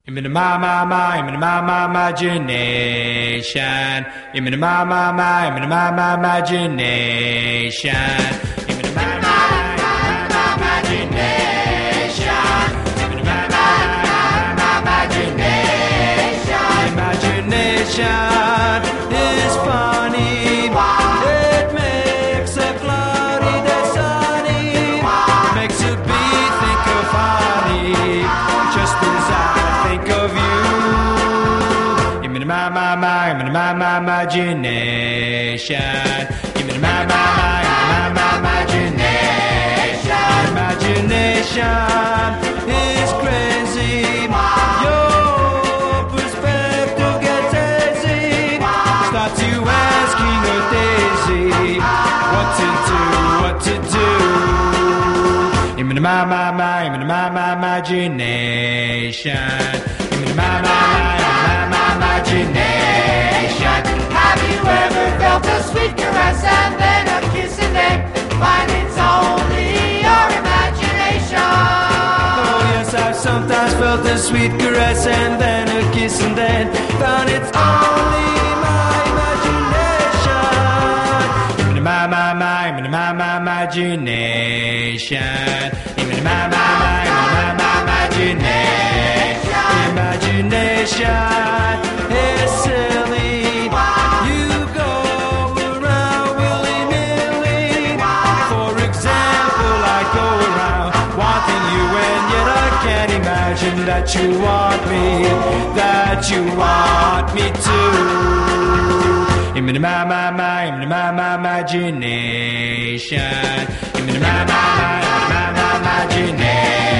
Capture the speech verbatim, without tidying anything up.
I'm in my, my, my, I'm in my, my, imagination. I'm in my, my, my, I'm in my, my, imagination. I'm in my, my, my, my, imagination. I'm in my, my, my, my, imagination. Imagination is funny. It makes a cloudy day sunny. Makes a bee think of honey. Just as I think of you. I'm in my, my, my, I'm in my, my, imagination. I'm in my, my, my, I'm in my, my, imagination. Imagination is crazy. Your perspective gets hazy. Starts you asking a daisy what to do, what to do. I'm in my, my, my, I'm in my, my, imagination. I'm in my, my, my, I'm in my, my, imagination. Have you ever felt a sweet caress and then a kiss and then find it's only your imagination? Oh yes, I've sometimes felt a sweet caress and then a kiss and then found it's only my imagination. I'm in my, my, my, I'm in my, my, imagination. I'm in my, my, my, I'm in my, my, imagination. Imagination is silly. You go around willy-nilly. For example, I go around wanting you, and yet I can't imagine that you want me, that you want me to. I'm in my, my, my, I'm in my, my, imagination. I'm in my, my, my, I'm in my, my, imagination.